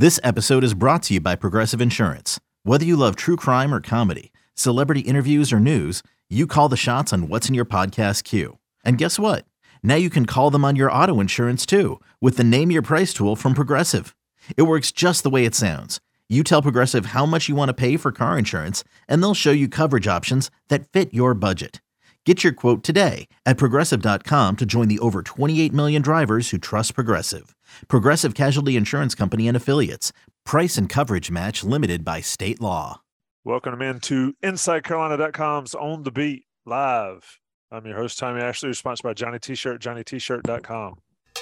This episode is brought to you by Progressive Insurance. Whether you love true crime or comedy, celebrity interviews or news, you call the shots on what's in your podcast queue. And guess what? Now you can call them on your auto insurance too with the Name Your Price tool from Progressive. It works just the way it sounds. You tell Progressive how much you want to pay for car insurance, and they'll show you coverage options that fit your budget. Get your quote today at Progressive.com to join the over 28 million drivers who trust Progressive. Progressive Casualty Insurance Company and Affiliates. Price and coverage match limited by state law. Welcome into InsideCarolina.com's On the Beat Live. I'm your host, Tommy Ashley, sponsored by Johnny T-Shirt, JohnnyT-Shirt.com.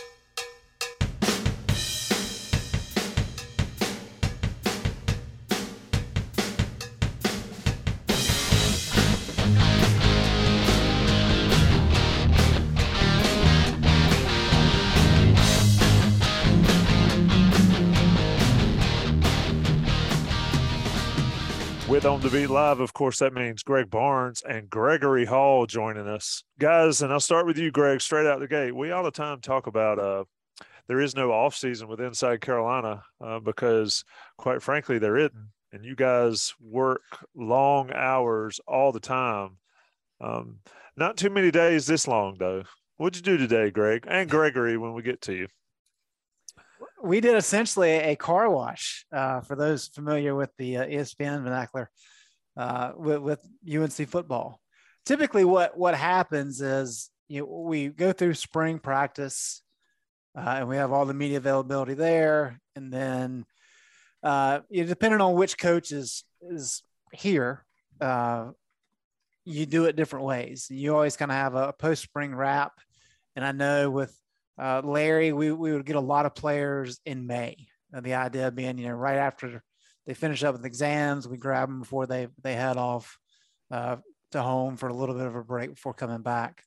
With On the Beat Live, of course, that means Greg Barnes and Gregory Hall joining us. Guys, and I'll start with you, Greg, straight out the gate. We all the time talk about there is no offseason with Inside Carolina because, quite frankly, there isn't. And you guys work long hours all the time. Not too many days this long, though. What'd you do today, Greg? And Gregory, when we get to you. We did essentially a car wash for those familiar with the ESPN vernacular with UNC football. Typically what happens is we go through spring practice and we have all the media availability there. And then depending on which coach is here, you do it different ways. You always kind of have a post-spring wrap. And I know with Larry, we would get a lot of players in May. The idea being, right after they finish up with exams, we grab them before they head off to home for a little bit of a break before coming back.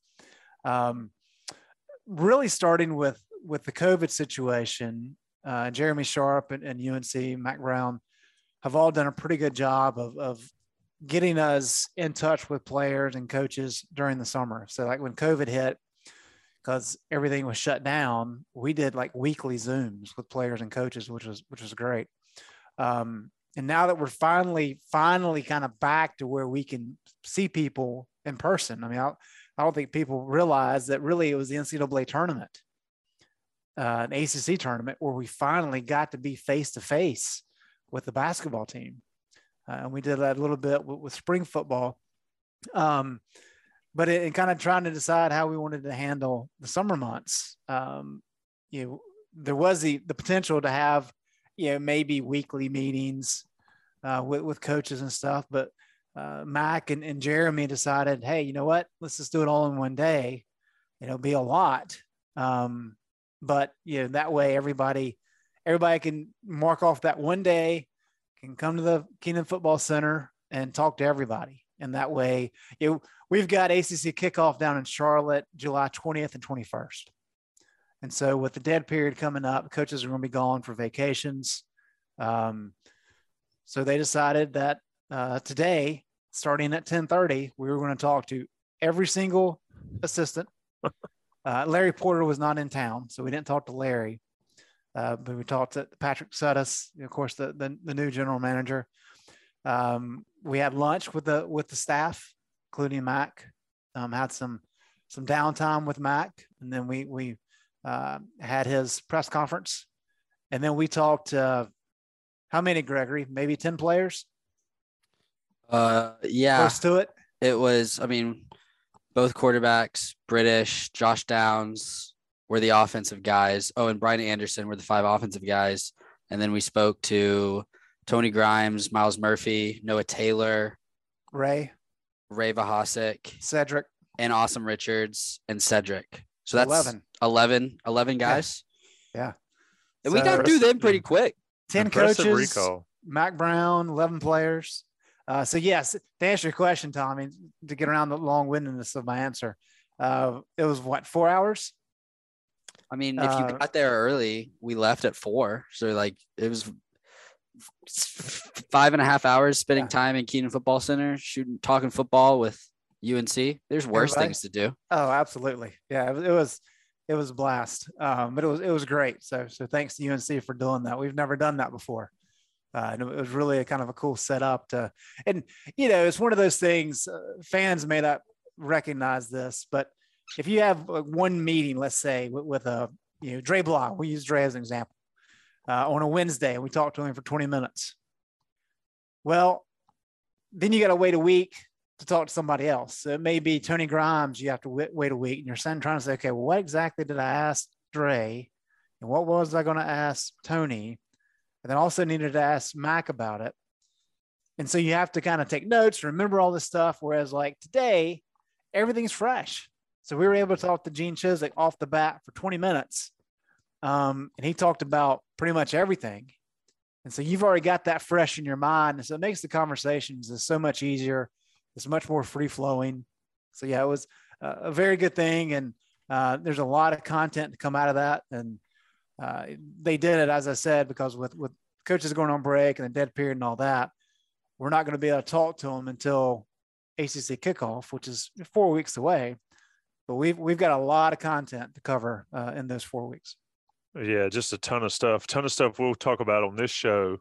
Really starting with the COVID situation, Jeremy Sharp and UNC, Mac Brown have all done a pretty good job of getting us in touch with players and coaches during the summer. So like when COVID hit, because everything was shut down, we did like weekly Zooms with players and coaches, which was great. And now that we're finally kind of back to where we can see people in person. I mean, I don't think people realize that really it was the NCAA tournament, an ACC tournament, where we finally got to be face-to-face with the basketball team. And we did that a little bit with spring football. But in kind of trying to decide how we wanted to handle the summer months, there was the potential to have, maybe weekly meetings with coaches and stuff. But Mac and Jeremy decided, hey, you know what? Let's just do it all in one day. It'll be a lot. But that way everybody can mark off that one day, can come to the Keenan Football Center and talk to everybody. And that way, we've got ACC kickoff down in Charlotte, July 20th and 21st. And so with the dead period coming up, coaches are going to be gone for vacations. So they decided that today, starting at 10:30, we were going to talk to every single assistant. Larry Porter was not in town, so we didn't talk to Larry. But we talked to Patrick Suttis, of course, the new general manager. We had lunch with the staff, including Mac. Had some downtime with Mac, and then we had his press conference, and then we talked. How many, Gregory? Maybe 10 players. Yeah, close to it. It was. I mean, both quarterbacks, British, Josh Downs were the offensive guys. Oh, and Brian Anderson were the 5 offensive guys, and then we spoke to Tony Grimes, Miles Murphy, Noah Taylor, Ray Vahasek, Cedric, and Awesome Richards and Cedric. So that's 11 guys. Yeah. And we got through them pretty quick. 10 Impressive coaches, recall. Mac Brown, 11 players. So yes, to answer your question, Tommy, to get around the long-windedness of my answer, it was 4 hours? I mean, if you got there early, we left at 4. So it was 5.5 hours spending time in Keenan Football Center, talking football with UNC. There's worse things to do. Oh, absolutely. Yeah, it was It was a blast. But it was great. So thanks to UNC for doing that. We've never done that before. And it was really a kind of a cool setup and it's one of those things, fans may not recognize this, but if you have one meeting, let's say with Dre Block, we use Dre as an example, on a Wednesday, and we talk to him for 20 minutes. Well, then you got to wait a week to talk to somebody else. So it may be Tony Grimes. You have to wait a week, and you're trying to say, okay, well, what exactly did I ask Dre? And what was I going to ask Tony? And then also needed to ask Mac about it. And so you have to kind of take notes, remember all this stuff. Whereas like today, everything's fresh. So we were able to talk to Gene Chiswick off the bat for 20 minutes. And he talked about pretty much everything. And so you've already got that fresh in your mind. And so it makes the conversations so much easier. It's much more free flowing. So yeah, it was a very good thing. And there's a lot of content to come out of that. And they did it, as I said, because with coaches going on break and the dead period and all that, we're not going to be able to talk to them until ACC kickoff, which is 4 weeks away. But we've got a lot of content to cover in those 4 weeks. Yeah, just a ton of stuff we'll talk about on this show.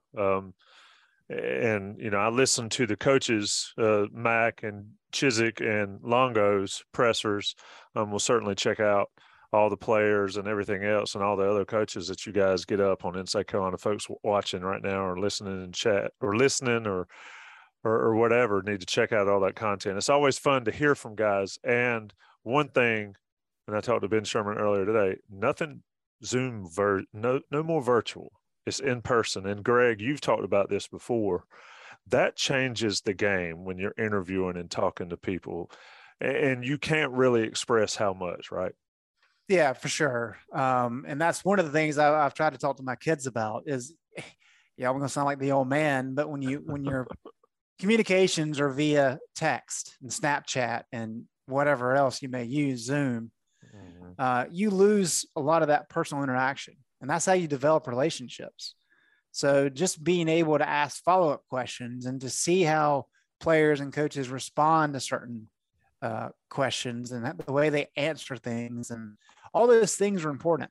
And, I listened to the coaches, Mac and Chiswick and Longo's pressers. We'll certainly check out all the players and everything else and all the other coaches that you guys get up on Inside Carolina. Folks watching right now or listening in chat or listening or whatever, need to check out all that content. It's always fun to hear from guys. And one thing, and I talked to Ben Sherman earlier today, nothing Zoom, no more virtual. It's in person. And Greg, you've talked about this before. That changes the game when you're interviewing and talking to people. And you can't really express how much, right? Yeah, for sure. And that's one of the things I've tried to talk to my kids about is, I'm going to sound like the old man, but when your communications are via text and Snapchat and whatever else you may use, Zoom, you lose a lot of that personal interaction. And that's how you develop relationships. So just being able to ask follow-up questions and to see how players and coaches respond to certain questions and the way they answer things and all those things are important.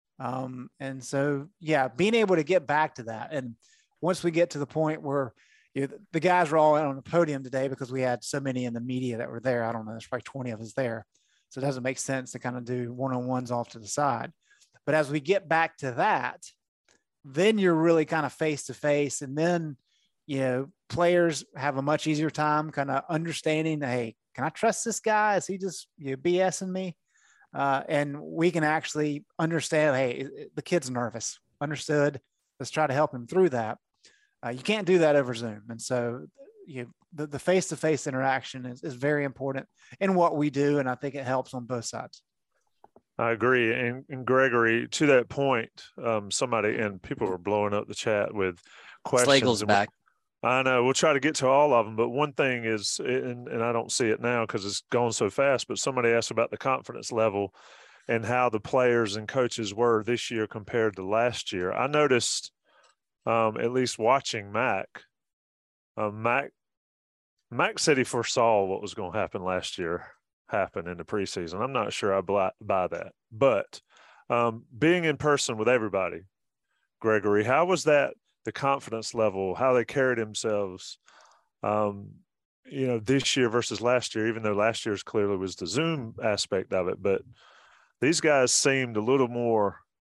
And so, yeah, being able to get back to that. And once we get to the point where the guys were all out on the podium today because we had so many in the media that were there. I don't know, there's probably 20 of us there. So it doesn't make sense to kind of do one-on-ones off to the side. But as we get back to that, then you're really kind of face-to-face. And then, players have a much easier time kind of understanding, hey, can I trust this guy? Is he just BSing me? And we can actually understand, hey, the kid's nervous. Understood. Let's try to help him through that. You can't do that over Zoom. And so the face-to-face interaction is very important in what we do. And I think it helps on both sides. I agree. And Gregory, to that point, somebody, and people were blowing up the chat with questions. Slagle's back. I know. We'll try to get to all of them. But one thing is, and I don't see it now because it's going so fast, but somebody asked about the confidence level and how the players and coaches were this year compared to last year. I noticed, at least watching Mac said he foresaw what was going to happen last year happen in the preseason. I'm not sure I buy that. But being in person with everybody, Gregory, how was that, the confidence level, how they carried themselves, this year versus last year, even though last year's clearly was the Zoom aspect of it. But these guys seemed a little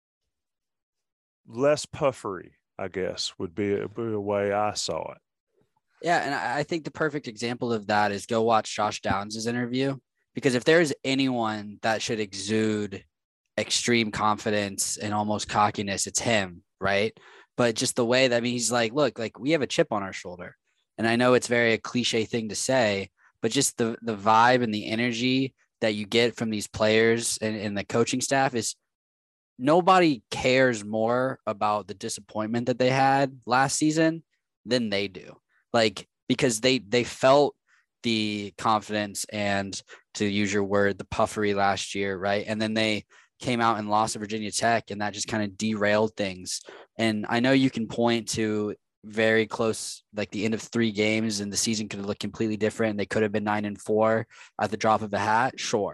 less puffery, I guess, would be a way I saw it. Yeah, and I think the perfect example of that is go watch Josh Downs' interview. Because if there's anyone that should exude extreme confidence and almost cockiness, it's him, right? But just the way that, he's like, look, like we have a chip on our shoulder. And I know it's very a cliche thing to say, but just the vibe and the energy that you get from these players and the coaching staff is nobody cares more about the disappointment that they had last season than they do. Like, because they felt the confidence and, to use your word, the puffery last year, right? And then they came out and lost to Virginia Tech, and that just kind of derailed things. And I know you can point to very close, like the end of 3 games, and the season could have looked completely different. They could have been 9-4 at the drop of a hat, sure.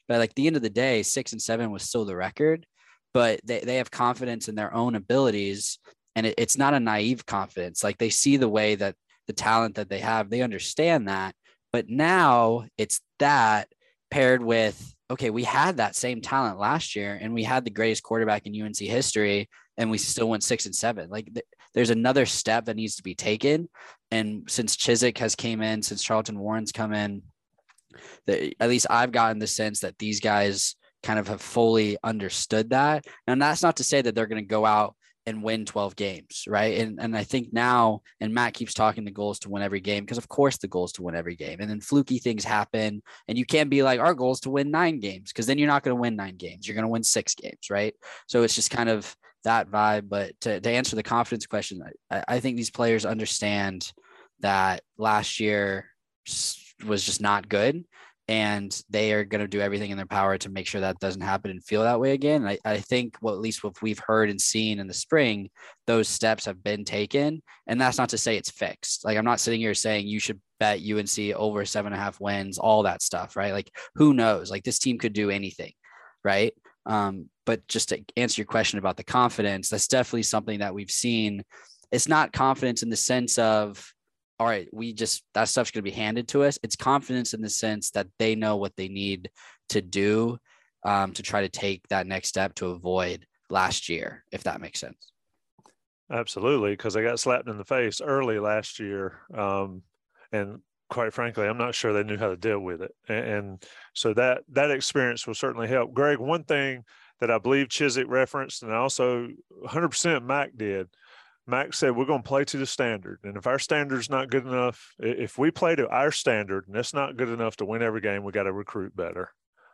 But like the end of the day, 6-7 was still the record, but they have confidence in their own abilities. And it's not a naive confidence. Like they see the way that the talent that they have, they understand that. But now it's that paired with, okay, we had that same talent last year and we had the greatest quarterback in UNC history and we still went 6-7. Like there's another step that needs to be taken. And since Chizik has came in, since Charlton Warren's come in, at least I've gotten the sense that these guys kind of have fully understood that. And that's not to say that they're going to go out and win 12 games, right? And I think now, and Matt keeps talking the goal is to win every game, because of course the goal is to win every game. And then fluky things happen, and you can't be like, our goal is to win 9 games, because then you're not going to win 9 games. You're going to win 6 games, right? So it's just kind of that vibe. But to answer the confidence question, I think these players understand that last year was just not good. And they are going to do everything in their power to make sure that doesn't happen and feel that way again. I think at least what we've heard and seen in the spring, those steps have been taken. And that's not to say it's fixed. Like, I'm not sitting here saying you should bet UNC over 7.5 wins, all that stuff, right? Like, who knows? Like, this team could do anything, right? But just to answer your question about the confidence, that's definitely something that we've seen. It's not confidence in the sense of, all right, that stuff's going to be handed to us. It's confidence in the sense that they know what they need to do to try to take that next step to avoid last year, if that makes sense. Absolutely, because they got slapped in the face early last year. And quite frankly, I'm not sure they knew how to deal with it. And so that experience will certainly help. Greg, one thing that I believe Chizik referenced, and also 100% Mac did, Mac said, we're going to play to the standard. And if our standard's not good enough, if we play to our standard and it's not good enough to win every game, we got to recruit better.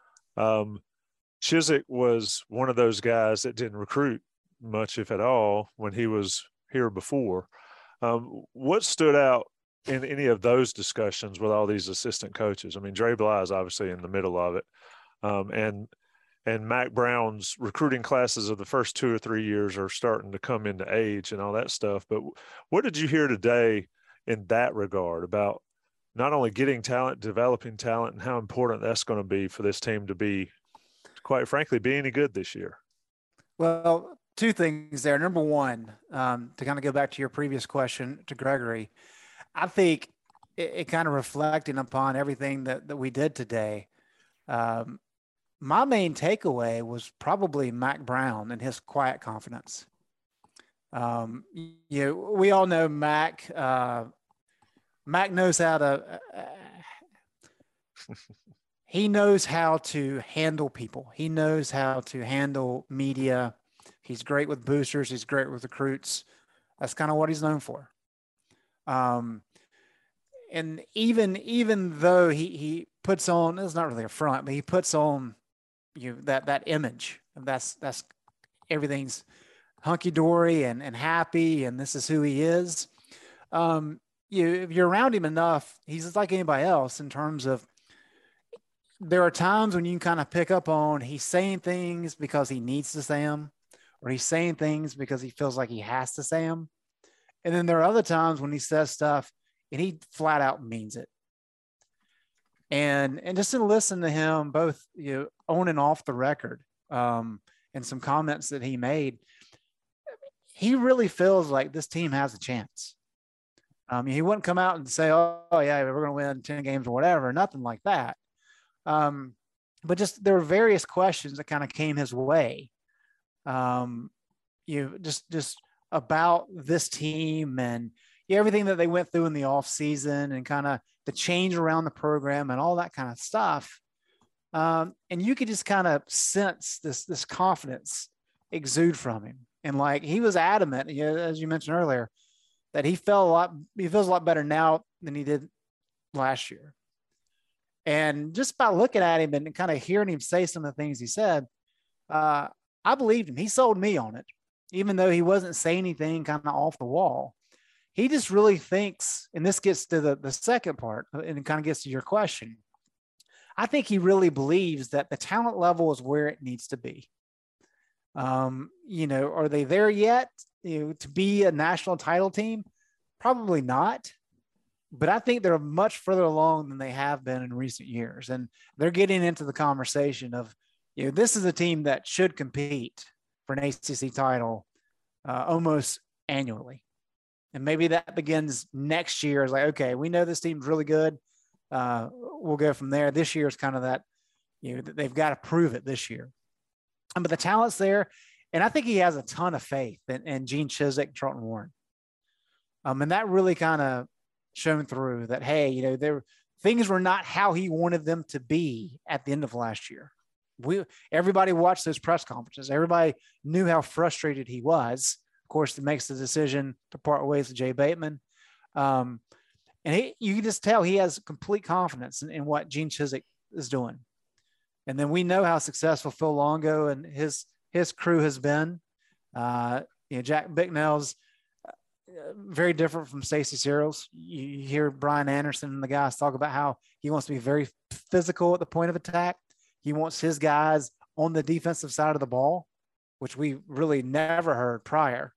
Chizik was one of those guys that didn't recruit much, if at all, when he was here before. What stood out in any of those discussions with all these assistant coaches? I mean, Dre Bly is obviously in the middle of it. And Mac Brown's recruiting classes of the first 2 or 3 years are starting to come into age and all that stuff. But what did you hear today in that regard about not only getting talent, developing talent, and how important that's going to be for this team to be, quite frankly, be any good this year? Well, 2 things there. Number one, to kind of go back to your previous question to Gregory, I think it kind of reflecting upon everything that we did today. My main takeaway was probably Mac Brown and his quiet confidence. We all know Mac. Mac knows how to. He knows how to handle people. He knows how to handle media. He's great with boosters. He's great with recruits. That's kind of what he's known for. And even though he puts on, it's not really a front, but he puts on that image. That's everything's hunky-dory and happy, and this is who he is. If you're around him enough, he's just like anybody else in terms of, there are times when you can kind of pick up on he's saying things because he needs to say them, or he's saying things because he feels like he has to say them. And then there are other times when he says stuff and he flat out means it. And just to listen to him both on and off the record, and some comments that he made, he really feels like this team has a chance. He wouldn't come out and say, oh yeah, we're going to win 10 games or whatever, nothing like that. But just there were various questions that kind of came his way. Just about this team and everything that they went through in the off season and kind of the change around the program and all that kind of stuff. And you could just kind of sense this confidence exude from him. And like, he was adamant, as you mentioned earlier, that he feels a lot better now than he did last year. And just by looking at him and kind of hearing him say some of the things he said, I believed him. He sold me on it, even though he wasn't saying anything kind of off the wall. He just really thinks, and this gets to the second part, and it kind of gets to your question. I think he really believes that the talent level is where it needs to be. Are they there yet? To be a national title team? Probably not. but I think they're much further along than they have been in recent years. And they're getting into the conversation of, this is a team that should compete for an ACC title almost annually. And maybe that begins next year. It's like, okay, we know this team's really good. We'll go from there. This year is kind of that, they've got to prove it this year. But the talent's there. And I think he has a ton of faith in Gene Chizik and Charlton Warren. And that really kind of shown through that, hey, things were not how he wanted them to be at the end of last year. Everybody watched those press conferences. Everybody knew how frustrated he was. Of course, it makes the decision to part ways with Jay Bateman. And you can just tell he has complete confidence in what Gene Chizik is doing. And then we know how successful Phil Longo and his crew has been. Jack Bicknell's very different from Stacey Searles. You hear Brian Anderson and the guys talk about how he wants to be very physical at the point of attack. He wants his guys on the defensive side of the ball, which we really never heard prior.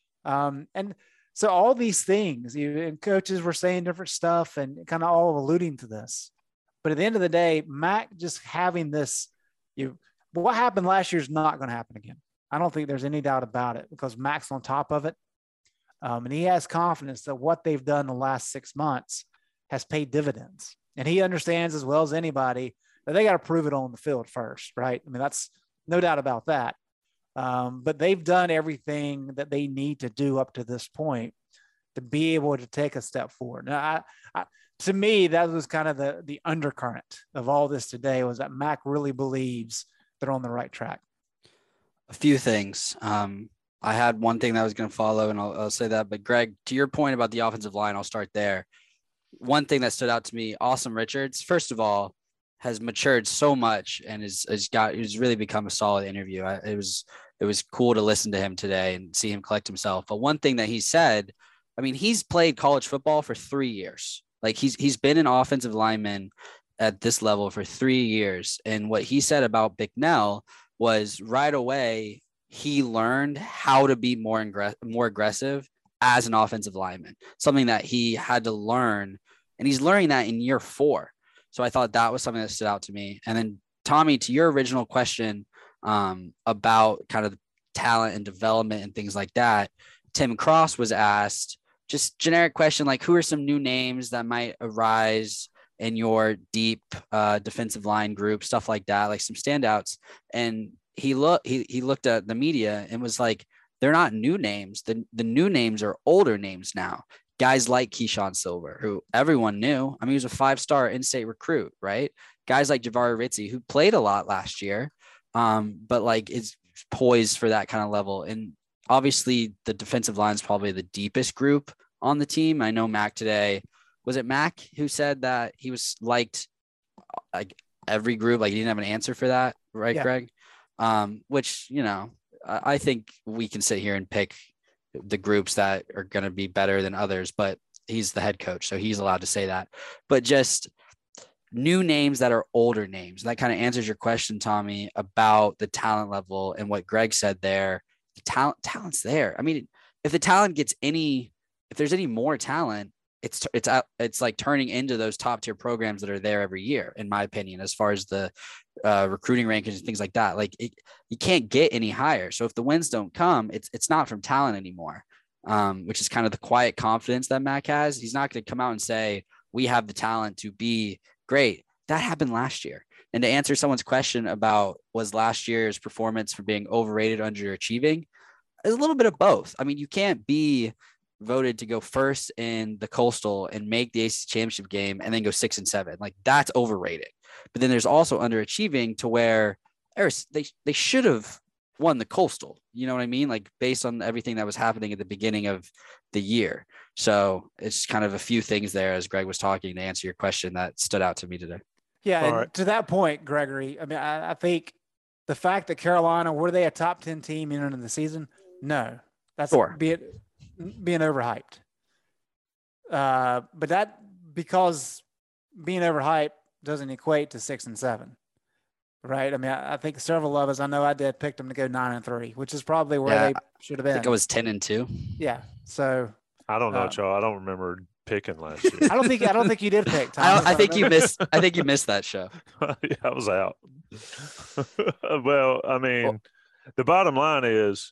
And so all these things, and coaches were saying different stuff and kind of all alluding to this. But at the end of the day, Mac just having this, what happened last year is not going to happen again. I don't think there's any doubt about it because Mac's on top of it. And he has confidence that what they've done the last 6 months has paid dividends. And he understands as well as anybody that they got to prove it on the field first, right? I mean, that's no doubt about that. But they've done everything that they need to do up to this point to be able to take a step forward. Now, to me, that was kind of the undercurrent of all this today was that Mac really believes they're on the right track. A few things. I had one thing that I was going to follow, and I'll say that. But Greg, to your point about the offensive line, I'll start there. One thing that stood out to me, Awesome Richards, first of all, has matured so much and he's really become a solid interview. It was cool to listen to him today and see him collect himself. But one thing that he said, I mean, he's played college football for 3 years. Like he's been an offensive lineman at this level for 3 years. And what he said about Bicknell was right away, he learned how to be more aggressive as an offensive lineman, something that he had to learn. And he's learning that in year 4. So I thought that was something that stood out to me. And then Tommy, to your original question about kind of talent and development and things like that, Tim Cross was asked just generic question, like who are some new names that might arise in your deep defensive line group, stuff like that, like some standouts. And he looked at the media and was like, they're not new names. The new names are older names now. Guys like Keyshawn Silver, who everyone knew. I mean, he was a 5-star in-state recruit, right? Guys like Javari Ritzy, who played a lot last year, but like is poised for that kind of level. And obviously the defensive line is probably the deepest group on the team. I know Mac today, was it Mac who said that he was liked like every group, like he didn't have an answer for that, right, yeah. Greg? Which, I think we can sit here and pick the groups that are going to be better than others, but he's the head coach, so he's allowed to say that. But just new names that are older names. That kind of answers your question, Tommy, about the talent level and what Greg said there. The talent's there. I mean, if there's any more talent, it's like turning into those top tier programs that are there every year, in my opinion, as far as the recruiting rankings and things like that. Like you can't get any higher. So if the wins don't come, it's not from talent anymore, which is kind of the quiet confidence that Mac has. He's not going to come out and say, we have the talent to be great. That happened last year. And to answer someone's question about was last year's performance for being overrated, underachieving, is a little bit of both. I mean, you can't be voted to go first in the Coastal and make the ACC championship game and then go 6-7. Like that's overrated. But then there's also underachieving to where they should have won the Coastal. You know what I mean? Like based on everything that was happening at the beginning of the year. So it's kind of a few things there as Greg was talking to answer your question that stood out to me today. Yeah. And right. To that point, Gregory, I mean, I think the fact that Carolina, were they a top 10 team into the season? No, that's sure. Being overhyped. But that because being overhyped doesn't equate to 6-7, right? I mean, I think several of us, I know I did, picked them to go 9-3, which is probably where they should have been. I think it was 10-2. Yeah. So I don't know, y'all. I don't remember picking last year. I don't think you did pick, Thomas. I think you missed that show. Yeah, I was out. Well, I mean, the bottom line is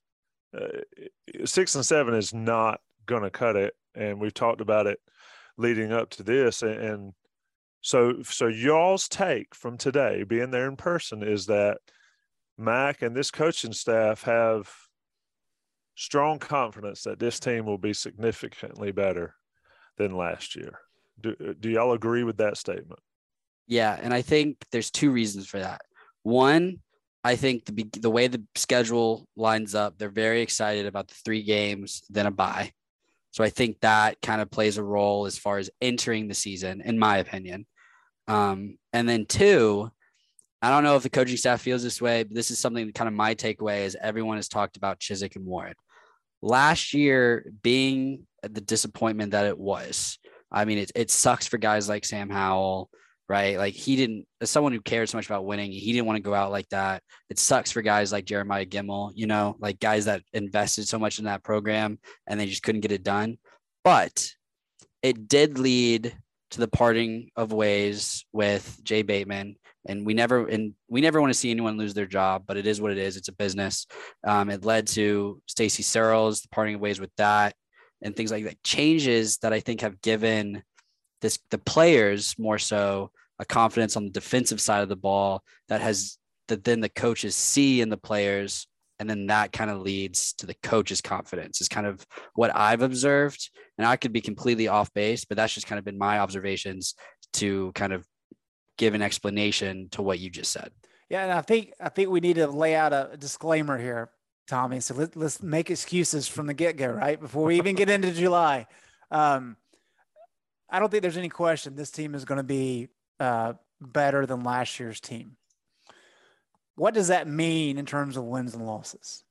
6 and 7 is not going to cut it, and we've talked about it leading up to this. And so y'all's take from today, being there in person, is that Mac and this coaching staff have strong confidence that this team will be significantly better than last year. Do y'all agree with that statement? Yeah, and I think there's two reasons for that. One, I think the way the schedule lines up, they're very excited about the 3 games, then a bye. So I think that kind of plays a role as far as entering the season, in my opinion. And then 2, I don't know if the coaching staff feels this way, but this is something that kind of my takeaway is everyone has talked about Chizik and Warren. Last year being the disappointment that it was. I mean, it sucks for guys like Sam Howell, right? Like as someone who cares so much about winning, he didn't want to go out like that. It sucks for guys like Jeremiah Gimmel, like guys that invested so much in that program and they just couldn't get it done. But it did lead to the parting of ways with Jay Bateman. And we never want to see anyone lose their job, but it is what it is. It's a business. It led to Stacey Searles, the parting of ways with that, and things like that. Changes that I think have given the players more so a confidence on the defensive side of the ball that then the coaches see in the players, and then that kind of leads to the coach's confidence is kind of what I've observed. And I could be completely off base, but that's just kind of been my observations to kind of give an explanation to what you just said. Yeah, and I think we need to lay out a disclaimer here, Tommy. So let's make excuses from the get-go, right? Before we even get into July. I don't think there's any question this team is going to be better than last year's team. What does that mean in terms of wins and losses?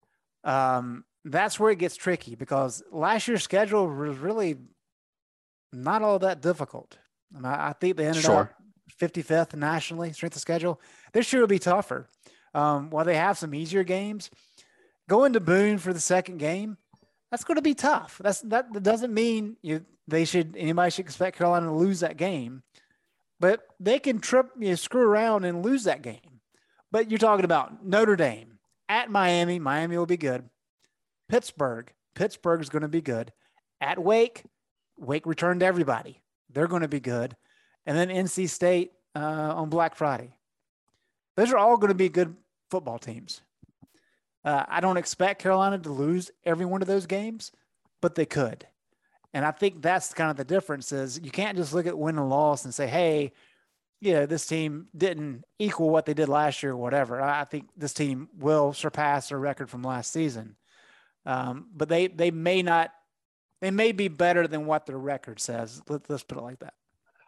That's where it gets tricky because last year's schedule was really not all that difficult. I think they ended up 55th nationally, strength of schedule. This year will be tougher. While they have some easier games, going to Boone for the second game, that's going to be tough. That doesn't mean anybody should expect Carolina to lose that game, but they can screw around and lose that game. But you're talking about Notre Dame at Miami. Miami will be good. Pittsburgh is going to be good. At Wake returned everybody. They're going to be good. And then NC State on Black Friday. Those are all going to be good football teams. I don't expect Carolina to lose every one of those games, but they could. And I think that's kind of the difference is you can't just look at win and loss and say, hey, this team didn't equal what they did last year or whatever. I think this team will surpass their record from last season. But they may be better than what their record says. Let's put it like that.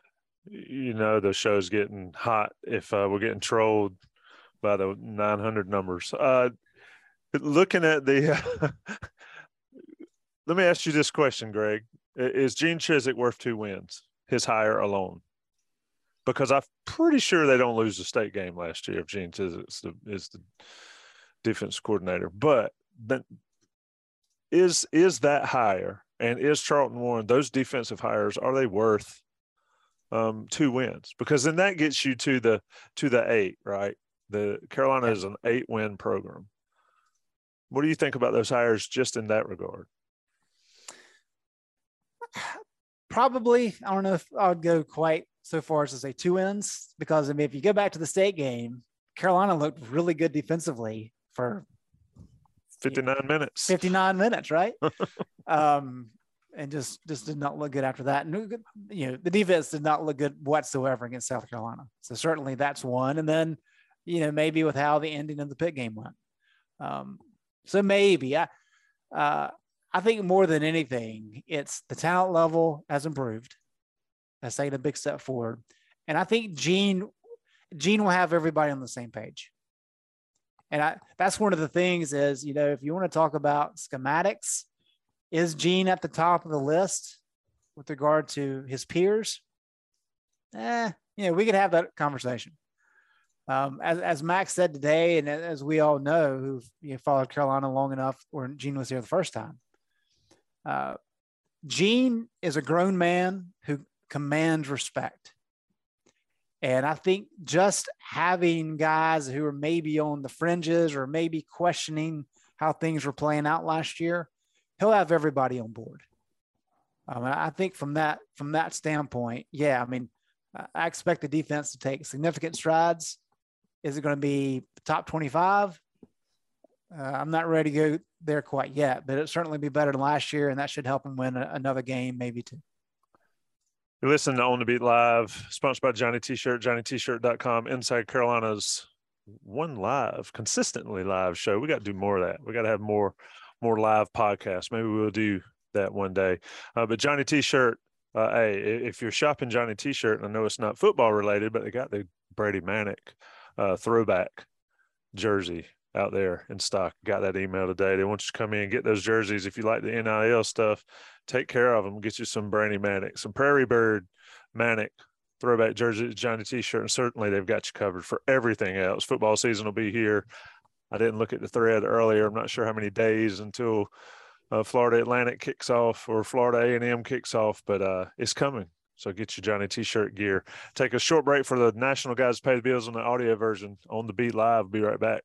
The show's getting hot if we're getting trolled by the 900 numbers. Looking at the let me ask you this question, Greg. Is Gene Chizik worth 2 wins, his hire alone? Because I'm pretty sure they don't lose the state game last year if Gene Chizik is the defense coordinator. But is that hire and is Charlton Warren, those defensive hires, are they worth 2 wins? Because then that gets you to the 8, right? The Carolina is an 8-win program. What do you think about those hires just in that regard? Probably, I don't know if I would go quite so far as to say 2 wins, because if you go back to the state game, Carolina looked really good defensively for 59 minutes. 59 minutes, right? And just did not look good after that. And the defense did not look good whatsoever against South Carolina. So certainly that's one. And then maybe with how the ending of the Pitt game went. So maybe I think more than anything, it's the talent level has improved. That's taken a big step forward. And I think Gene will have everybody on the same page. And that's one of the things is, if you want to talk about schematics, is Gene at the top of the list with regard to his peers? We could have that conversation. As Max said today, and as we all know, who've followed Carolina long enough, or Gene was here the first time, Gene is a grown man who commands respect. And I think just having guys who are maybe on the fringes or maybe questioning how things were playing out last year, he'll have everybody on board. I think from that standpoint, yeah, I mean, I expect the defense to take significant strides. Is it going to be top 25? I'm not ready to go there quite yet, but it'll certainly be better than last year, and that should help him win another game, maybe two. You listen to On the Beat Live, sponsored by Johnny T-Shirt, JohnnyT-Shirt.com, Inside Carolina's consistently live show. We got to do more of that. We got to have more live podcasts. Maybe we'll do that one day. But Johnny T-Shirt, hey, if you're shopping Johnny T-Shirt, and I know it's not football related, but they got the Brady Manick throwback jersey out there in stock. Got that email today. They want you to come in and get those jerseys. If you like the NIL stuff, take care of them. Get you some Brady Manick, some Prairie Bird Manick throwback jersey, Johnny T-Shirt, and certainly they've got you covered for everything else. Football season will be here. I didn't look at the thread earlier. I'm not sure how many days until Florida Atlantic kicks off or Florida A&M kicks off, but it's coming. So get your Johnny T-Shirt gear. Take a short break for the National Guys Pay the Bills on the audio version. On the Beat Live. Be right back.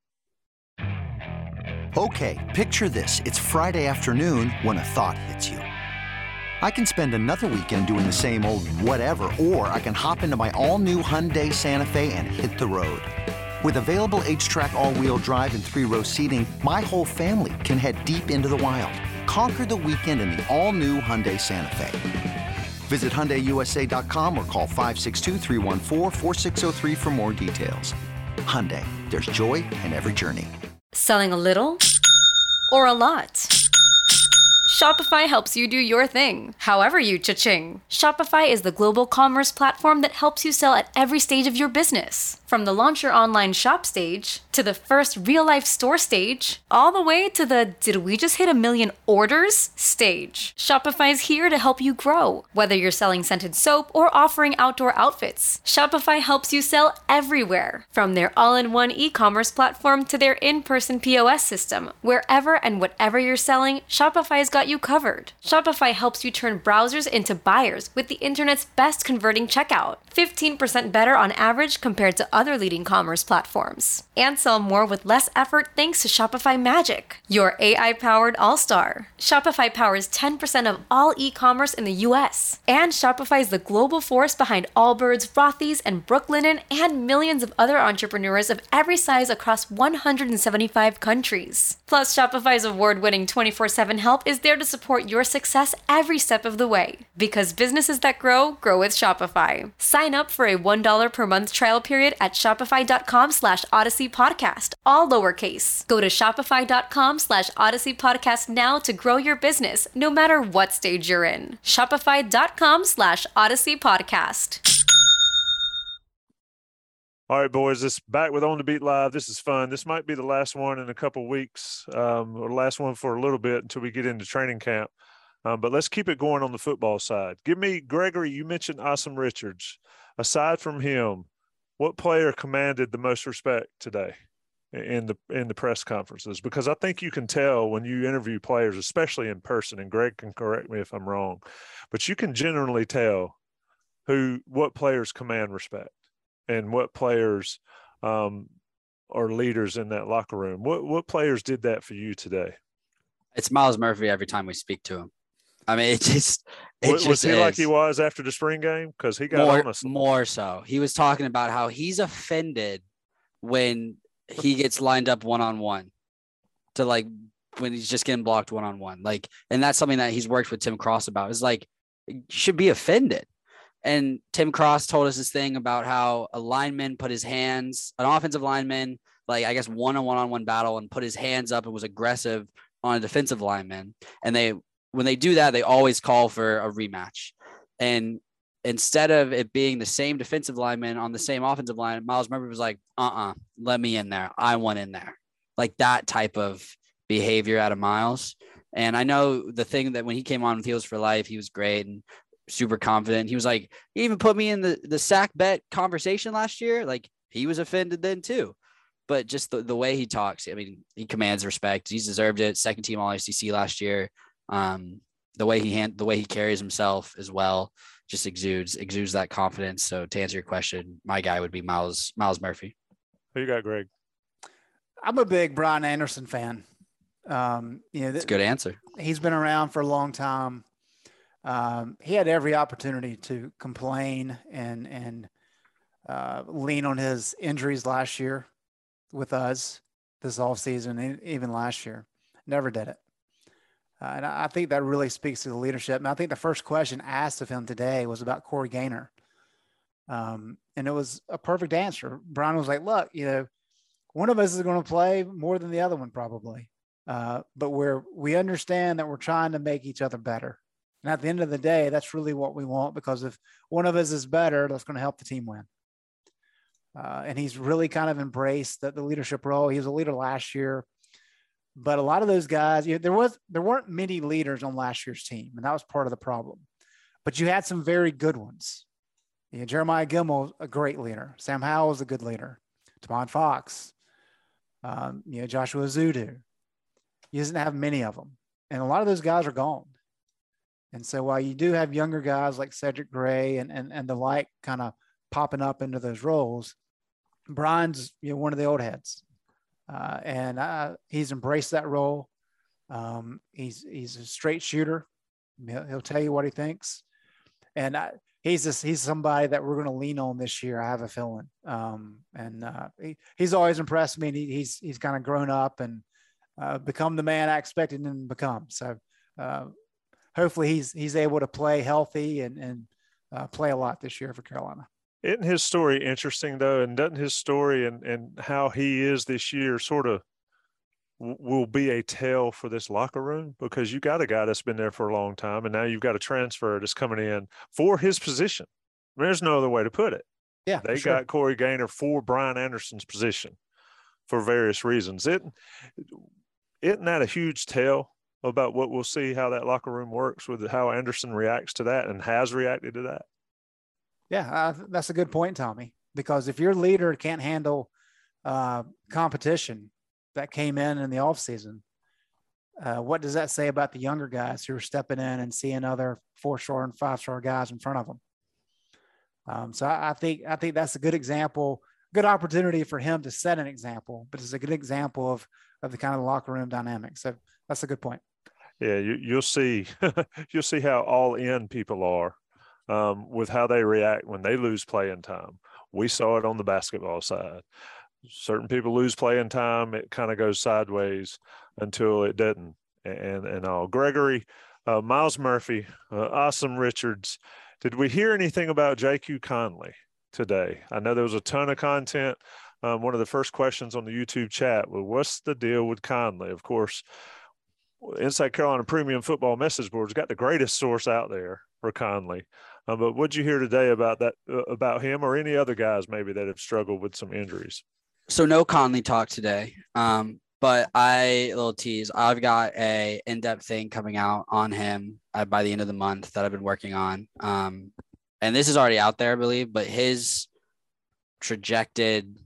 Okay, picture this. It's Friday afternoon when a thought hits you. I can spend another weekend doing the same old whatever, or I can hop into my all-new Hyundai Santa Fe and hit the road. With available H-Track all-wheel drive and 3-row seating, my whole family can head deep into the wild. Conquer the weekend in the all-new Hyundai Santa Fe. Visit HyundaiUSA.com or call 562-314-4603 for more details. Hyundai, there's joy in every journey. Selling a little or a lot? Shopify helps you do your thing, however you cha-ching. Shopify is the global commerce platform that helps you sell at every stage of your business. From the launch your online shop stage, to the first real-life store stage, all the way to the did we just hit 1 million orders stage. Shopify's here to help you grow. Whether you're selling scented soap or offering outdoor outfits, Shopify helps you sell everywhere. From their all-in-one e-commerce platform to their in-person POS system, wherever and whatever you're selling, Shopify's got you covered. Shopify helps you turn browsers into buyers with the internet's best converting checkout. 15% better on average compared to other leading commerce platforms. And sell more with less effort thanks to Shopify Magic, your AI-powered all-star. Shopify powers 10% of all e-commerce in the US. And Shopify is the global force behind Allbirds, Rothy's, and Brooklinen, and millions of other entrepreneurs of every size across 175 countries. Plus, Shopify's award-winning 24/7 help is there to support your success every step of the way. Because businesses that grow, grow with Shopify. Sign up for a $1 per month trial period at shopify.com/Odyssey Podcast, all lowercase. Go to shopify.com/Odyssey Podcast now to grow your business, no matter what stage you're in. Shopify.com/Odyssey Podcast. All right, boys, this back with On the Beat Live. This is fun. This might be the last one in a couple weeks, or the last one for a little bit until we get into training camp. But let's keep it going on the football side. Give me, Gregory, you mentioned Asim Richards. Aside from him, what player commanded the most respect today in the press conferences? Because I think you can tell when you interview players, especially in person, and Greg can correct me if I'm wrong, but you can generally tell what players command respect and what players are leaders in that locker room. What players did that for you today? It's Miles Murphy every time we speak to him. I mean, was he like he was after the spring game? Because he got on us. More so. He was talking about how he's offended when he gets lined up one-on-one to when he's just getting blocked one-on-one. And that's something that he's worked with Tim Cross about. It's you should be offended. And Tim Cross told us this thing about how a lineman put his hands, an offensive lineman, I guess won a one-on-one battle and put his hands up and was aggressive on a defensive lineman. And when they do that, they always call for a rematch. And instead of it being the same defensive lineman on the same offensive line, Miles Murphy was like, let me in there. I want in there. That type of behavior out of Miles. And I know the thing that when he came on with Heels for Life, he was great and super confident. He was he even put me in the sack bet conversation last year. He was offended then too. But just the way he talks, I mean, he commands respect. He's deserved it. Second team All-SEC last year. the way he carries himself as well just exudes that confidence. So to answer your question, my guy would be Myles Murphy. Who you got, Greg? I'm a big Brian Anderson fan. It's a good answer. He's been around for a long time. He had every opportunity to complain and lean on his injuries last year with us this offseason, even last year. Never did it. And I think that really speaks to the leadership. And I think the first question asked of him today was about Corey Gaynor. And it was a perfect answer. Brian was like, look, one of us is going to play more than the other one probably. But we understand that we're trying to make each other better. And at the end of the day, that's really what we want, because if one of us is better, that's going to help the team win. And he's really kind of embraced the leadership role. He was a leader last year, but a lot of those guys, there weren't many leaders on last year's team, and that was part of the problem. But you had some very good ones. Jeremiah Gemmel, a great leader. Sam Howell is a good leader. Tamon Fox, Joshua Zudu. He doesn't have many of them, and a lot of those guys are gone. And so while you do have younger guys like Cedric Gray and the like kind of popping up into those roles, Brian's one of the old heads, and he's embraced that role. He's a straight shooter. He'll tell you what he thinks, and he's somebody that we're going to lean on this year. I have a feeling, he's always impressed me. And he's kind of grown up and become the man I expected him to become. So hopefully he's able to play healthy and play a lot this year for Carolina. Isn't his story interesting, though? And doesn't his story and how he is this year sort of will be a tell for this locker room? Because you got a guy that's been there for a long time, and now you've got a transfer that's coming in for his position. I mean, there's no other way to put it. Yeah, they got Corey Gaynor for Brian Anderson's position for various reasons. Isn't that a huge tell about what we'll see, how that locker room works with how Anderson reacts to that and has reacted to that? Yeah, that's a good point, Tommy, because if your leader can't handle competition that came in the offseason, what does that say about the younger guys who are stepping in and seeing other 4-star and 5-star guys in front of them? So I think that's a good example, good opportunity for him to set an example, but it's a good example of the kind of locker room dynamic. So that's a good point. Yeah, you'll see you'll see how all in people are with how they react when they lose playing time. We saw it on the basketball side. Certain people lose playing time, it kind of goes sideways until it doesn't. And all. Gregory, Myles Murphy, Awesome Richards. Did we hear anything about J.Q. Conley today? I know there was a ton of content. One of the first questions on the YouTube chat was, what's the deal with Conley? Of course, Inside Carolina Premium Football Message Board's got the greatest source out there for Conley. But what'd you hear today about that, about him or any other guys maybe that have struggled with some injuries? So no Conley talk today. But a little tease, I've got a in-depth thing coming out on him by the end of the month that I've been working on. And this is already out there, I believe, but his projected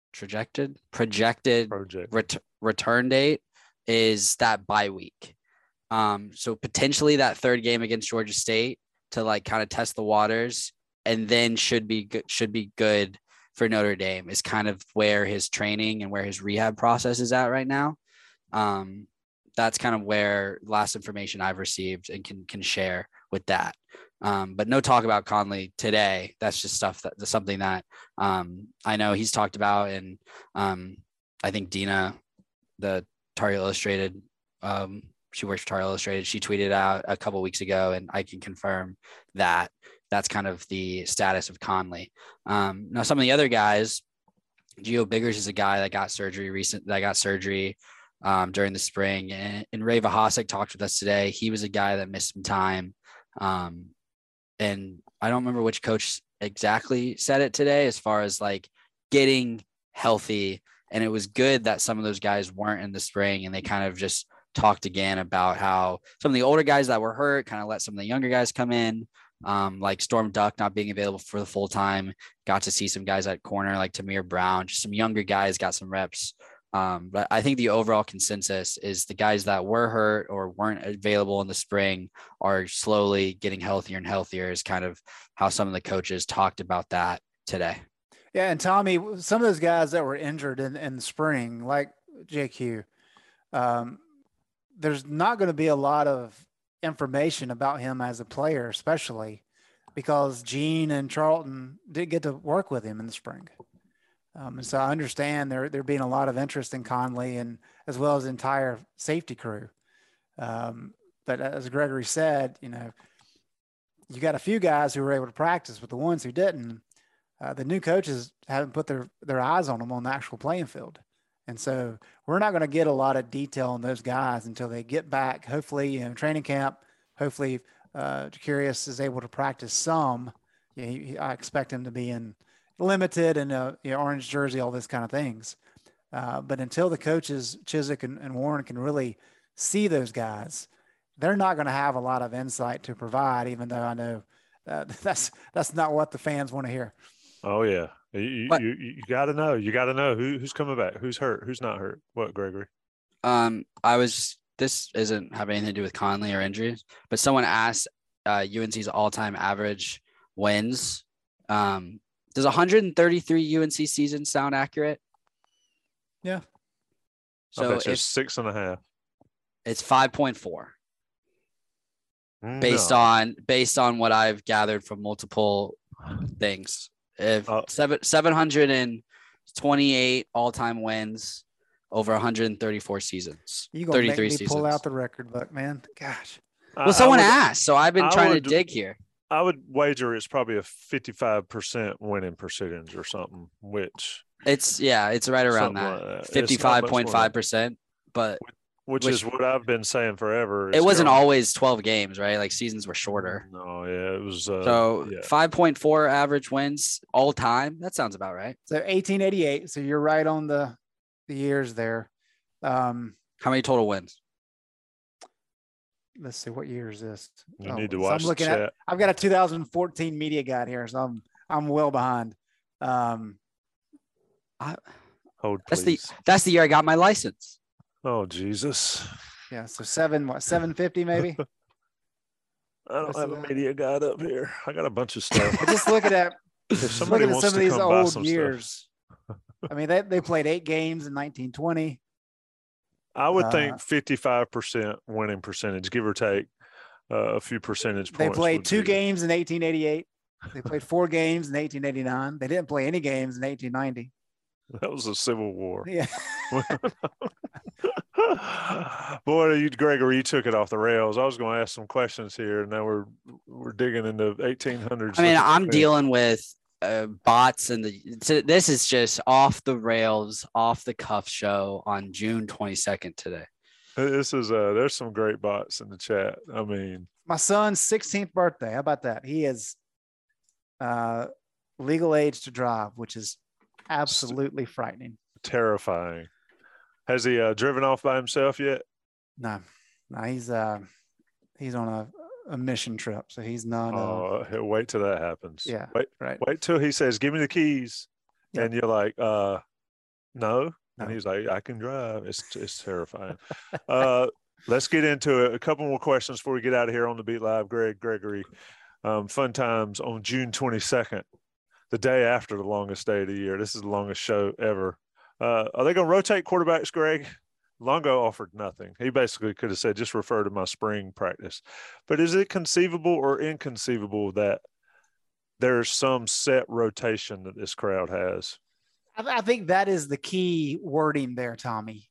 return date is that bye week. So potentially that third game against Georgia State to like kind of test the waters, and then should be good for Notre Dame is kind of where his training and where his rehab process is at right now. That's kind of where last information I've received and can share with that. But no talk about Conley today. That's just that's something that I know he's talked about. And I think Dina, the Tar Heel Illustrated, she works for Tar Heel Illustrated. She tweeted out a couple weeks ago, and I can confirm that that's kind of the status of Conley. Now, some of the other guys, Gio Biggers is a guy that got surgery during the spring, and Ray Vahasek talked with us today. He was a guy that missed some time. And I don't remember which coach exactly said it today as far as like getting healthy. And it was good that some of those guys weren't in the spring, and they kind of just talked again about how some of the older guys that were hurt kind of let some of the younger guys come in, like Storm Duck not being available for the full time. Got to see some guys at corner like Tamir Brown, just some younger guys got some reps But I think the overall consensus is the guys that were hurt or weren't available in the spring are slowly getting healthier and healthier, is kind of how some of the coaches talked about that today. Yeah. And Tommy, some of those guys that were injured in the spring, like JQ, there's not going to be a lot of information about him as a player, especially because Gene and Charlton didn't get to work with him in the spring. And so I understand there being a lot of interest in Conley and as well as the entire safety crew. But as Gregory said, you got a few guys who were able to practice, but the ones who didn't, the new coaches haven't put their eyes on them on the actual playing field. And so we're not going to get a lot of detail on those guys until they get back, hopefully, training camp. Hopefully, Jacarius is able to practice some. I expect him to be in limited and orange jersey, all this kind of things. But until the coaches, Chizik and Warren, can really see those guys, they're not going to have a lot of insight to provide, even though I know that's not what the fans want to hear. Oh, yeah. You got to know. You got to know who's coming back, who's hurt, who's not hurt. What, Gregory? This isn't have anything to do with Conley or injuries, but someone asked UNC's all-time average wins. Does 133 UNC season sound accurate? Yeah. So it's 6.5. It's 5.4. Based on what I've gathered from multiple things. If 728 all-time wins over 134 seasons. You gonna make me pull out the record book, man? Gosh. Well, someone asked, so I've been trying to dig here. I would wager it's probably a 55% winning percentage or something, which it's right around that 55.5%, but which is what I've been saying forever. It wasn't always 12 games, right? Like seasons were shorter. No, yeah, it was. 5.4 average wins all time. That sounds about right. So 1888. So you're right on the years there. How many total wins? Let's see, what year is this? You need to watch. I'm looking at. I've got a 2014 media guide here, so I'm well behind. That's the year I got my license. Oh, Jesus. Yeah. So 750 maybe. I don't have a media guide up here. I got a bunch of stuff. But just looking at some of these old years. I mean, they played 8 games in 1920. I would think 55% winning percentage, give or take a few percentage points. They played 2 games in 1888. They played 4 games in 1889. They didn't play any games in 1890. That was a civil war. Yeah. Boy, Gregory, you took it off the rails. I was going to ask some questions here, and now we're digging into 1800s. I mean, I'm dealing with bots, and this is just off the rails, off the cuff show on June 22nd today. This is there's some great bots in the chat. I mean, my son's 16th birthday. How about that? He is legal age to drive, which is absolutely frightening. Terrifying. Has he driven off by himself yet? No, he's on a mission trip, so he's not. He'll wait till that happens. Yeah, Wait till he says, "Give me the keys," yeah. And you're like, "No," and he's like, "I can drive." It's terrifying. Let's get into it. A couple more questions before we get out of here on the Beat Live. Gregory, fun times on June 22nd, the day after the longest day of the year. This is the longest show ever. Are they going to rotate quarterbacks, Greg? Longo offered nothing. He basically could have said, just refer to my spring practice. But is it conceivable or inconceivable that there's some set rotation that this crowd has? I think that is the key wording there, Tommy.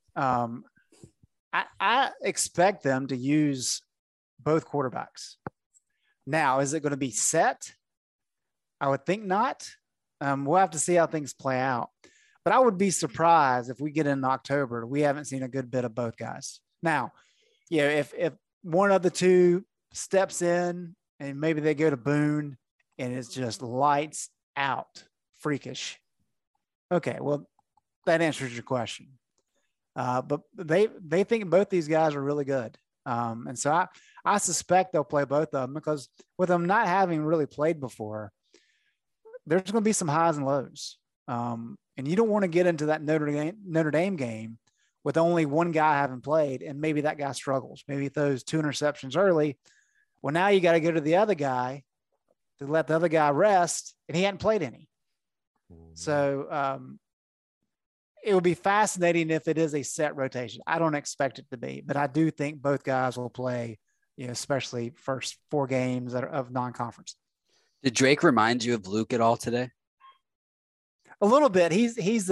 I expect them to use both quarterbacks. Now, is it going to be set? I would think not. We'll have to see how things play out. But I would be surprised if we get in October, we haven't seen a good bit of both guys. Now, if one of the two steps in and maybe they go to Boone and it's just lights out, freakish. Okay, well, that answers your question. But they think both these guys are really good. And so I suspect they'll play both of them because with them not having really played before, there's going to be some highs and lows. And you don't want to get into that Notre Dame game with only one guy having played, and maybe that guy struggles. Maybe he throws 2 interceptions early. Well, now you got to go to the other guy to let the other guy rest, and he hadn't played any. So it would be fascinating if it is a set rotation. I don't expect it to be, but I do think both guys will play, especially first 4 games of non-conference. Did Drake remind you of Luke at all today? A little bit. He's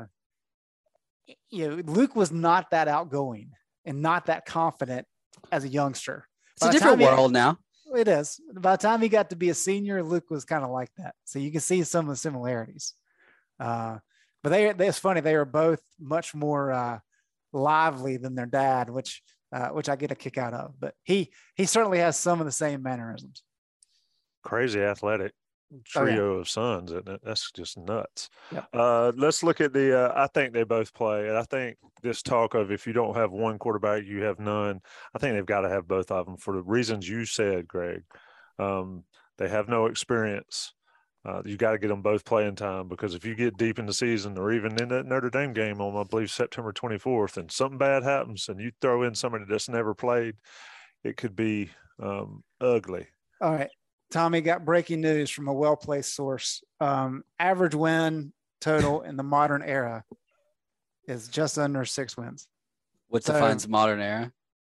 Luke was not that outgoing and not that confident as a youngster. It's a different world now. It is. By the time he got to be a senior, Luke was kind of like that. So you can see some of the similarities. But it's funny. They are both much more lively than their dad, which I get a kick out of. But he certainly has some of the same mannerisms. Crazy athletic trio of sons, isn't it? That's just nuts. Yep. Let's look at I think they both play. And I think this talk of if you don't have one quarterback, you have none. I think they've got to have both of them for the reasons you said, Greg. They have no experience. You got to get them both playing time, because if you get deep in the season or even in that Notre Dame game on, I believe, September 24th, and something bad happens and you throw in somebody that's never played, it could be ugly. All right. Tommy, got breaking news from a well-placed source. Average win total in the modern era is just under 6 wins. What defines modern era?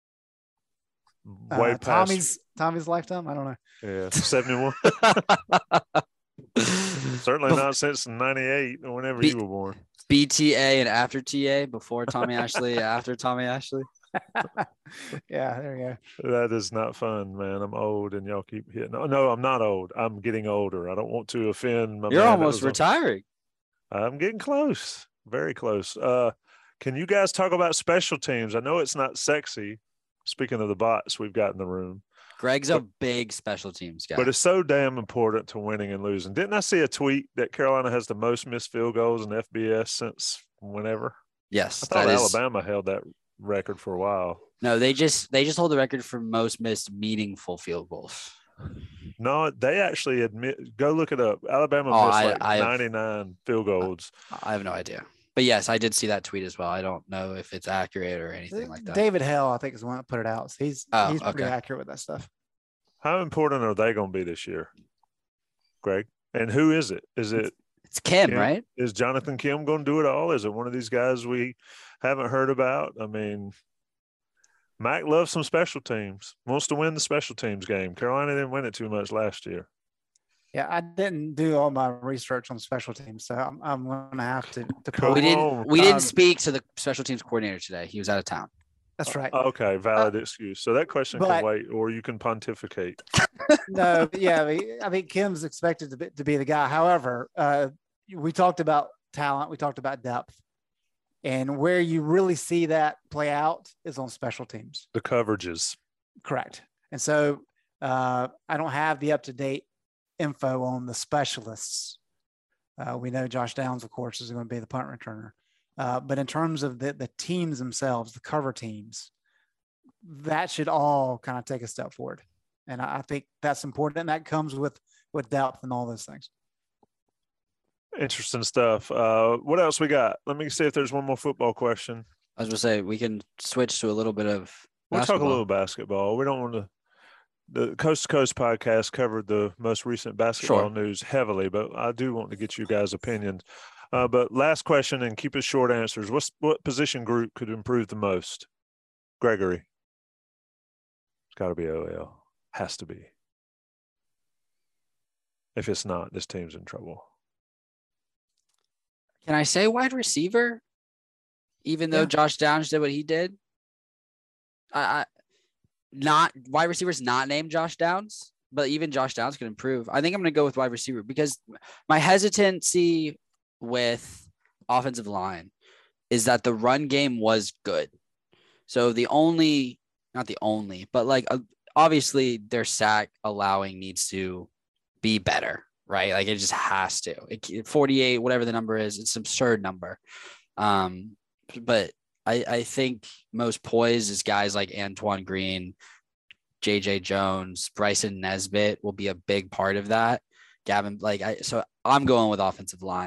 Way past Tommy's lifetime? I don't know. Yeah, 71. Certainly not since 98 or whenever you were born. BTA and after TA, before Tommy Ashley, after Tommy Ashley. Yeah, there you go. That is not fun, man. I'm old and y'all keep hitting. No, I'm not old. I'm getting older. I don't want to offend my You're man almost retiring. I'm getting close. Very close. Can you guys talk about special teams? I know it's not sexy. Speaking of the bots we've got in the room. Greg's a big special teams guy. But it's so damn important to winning and losing. Didn't I see a tweet that Carolina has the most missed field goals in FBS since whenever? Yes. I thought Alabama held that record for a while. No, they just hold the record for most missed meaningful field goals. No, they actually admit. Go look it up. Alabama missed 99 field goals. I have no idea. But yes, I did see that tweet as well. I don't know if it's accurate or anything like that. David Hell, I think, is the one that put it out. So he's pretty accurate with that stuff. How important are they going to be this year, Greg? And who is it? It's Kim, right? Is Jonathan Kim going to do it all? Is it one of these guys we haven't heard about? I mean, Mac loves some special teams, wants to win the special teams game. Carolina didn't win it too much last year. Yeah, I didn't do all my research on special teams, so I'm going to have to. We didn't speak to the special teams coordinator today. He was out of town. That's right. Okay, valid excuse. So that question can wait, or you can pontificate. No, yeah, I think Kim's expected to be the guy. However, we talked about talent, we talked about depth, and where you really see that play out is on special teams. The coverages. Correct. And so I don't have the up-to-date info on the specialists. We know Josh Downs, of course, is going to be the punt returner. But in terms of the teams themselves, the cover teams, that should all kind of take a step forward. And I think that's important. And that comes with depth and all those things. Interesting stuff. What else we got? Let me see if there's one more football question. I was going to say, we can switch to a little bit of basketball. We'll talk a little basketball. We don't want to. The Coast to Coast podcast covered the most recent basketball news heavily, but I do want to get you guys' opinions. But last question, and keep it short answers. What position group could improve the most? Gregory. It's got to be OL. Has to be. If it's not, this team's in trouble. Can I say wide receiver? Even though Josh Downs did what he did? Not wide receivers not named Josh Downs, but even Josh Downs could improve. I think I'm going to go with wide receiver because my hesitancy with offensive line is that the run game was good. So not the only, but like obviously their sack allowing needs to be better, right? Like it just has to. 48, whatever the number is, it's an absurd number. But I think most poised is guys like Antoine Green, JJ Jones, Bryson Nesbitt will be a big part of that. Gavin, so I'm going with offensive line.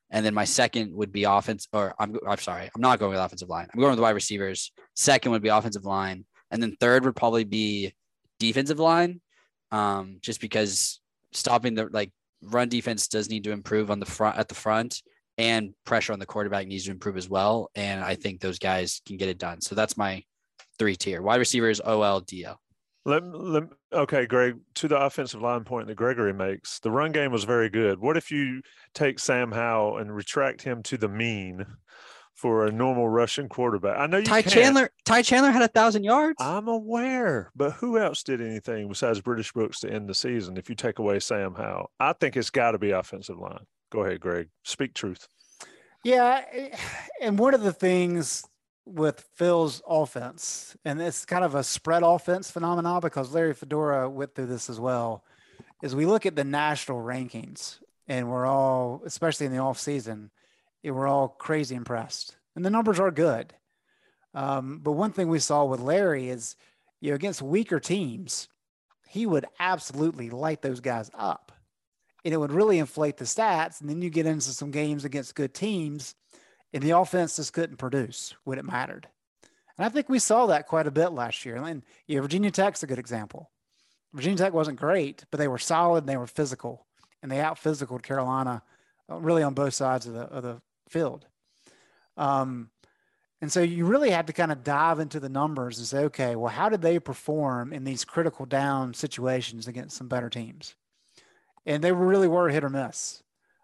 And then my second would be offense, or I'm sorry, I'm not going with offensive line. I'm going with wide receivers. Second would be offensive line. And then third would probably be defensive line. Just because stopping the run defense does need to improve on the front, and pressure on the quarterback needs to improve as well. And I think those guys can get it done. So that's my 3-tier: wide receivers, OL, DL. Okay, Greg, to the offensive line point that Gregory makes, the run game was very good. What if you take Sam Howell and retract him to the mean for a normal Russian quarterback? I know you Ty Chandler had 1,000 yards. I'm aware, but who else did anything besides British Brooks to end the season if you take away Sam Howell? I think it's got to be offensive line. Go ahead, Greg. Speak truth. Yeah, and one of the things with Phil's offense, and it's kind of a spread offense phenomenon because Larry Fedora went through this as well, is we look at the national rankings and we're all, especially in the off season, we're all crazy impressed, and the numbers are good. But one thing we saw with Larry is, against weaker teams, he would absolutely light those guys up, and it would really inflate the stats. And then you get into some games against good teams, and the offense just couldn't produce when it mattered. And I think we saw that quite a bit last year. And Virginia Tech's a good example. Virginia Tech wasn't great, but they were solid and they were physical, and they out-physicaled Carolina really on both sides of the field. And so you really had to kind of dive into the numbers and say, okay, well, how did they perform in these critical down situations against some better teams? And they really were hit or miss.